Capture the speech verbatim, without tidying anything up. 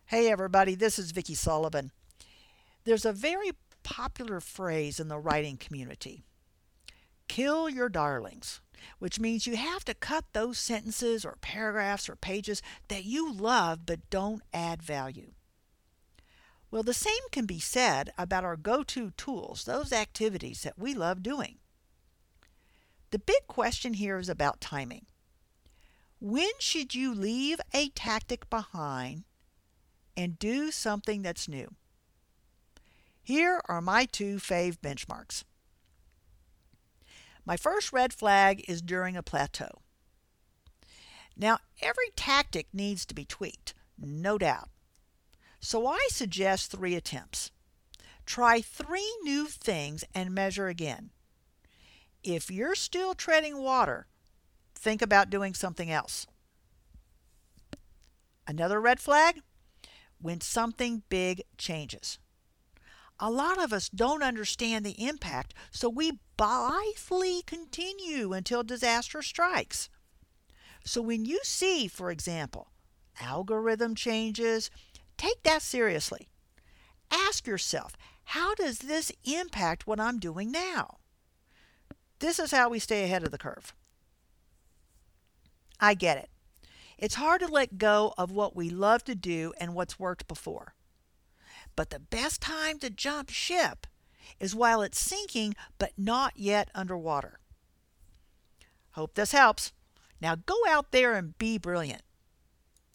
Hey everybody, this is Vicki Sullivan. There's a very popular phrase in the writing community: kill your darlings, which means you have to cut those sentences or paragraphs or pages that you love but don't add value. Well, the same can be said about our go-to tools, those activities that we love doing. The big question here is about timing. When should you leave a tactic behind and do something that's new? Here are my two fave benchmarks. My first red flag is during a plateau. Now, every tactic needs to be tweaked, no doubt. So I suggest three attempts. Try three new things and measure again. If you're still treading water, think about doing something else. Another red flag: when something big changes. A lot of us don't understand the impact, so we blithely continue until disaster strikes. So when you see, for example, algorithm changes, take that seriously. Ask yourself, how does this impact what I'm doing now? This is how we stay ahead of the curve. I get it. It's hard to let go of what we love to do and what's worked before. But the best time to jump ship is while it's sinking but not yet underwater. Hope this helps. Now go out there and be brilliant.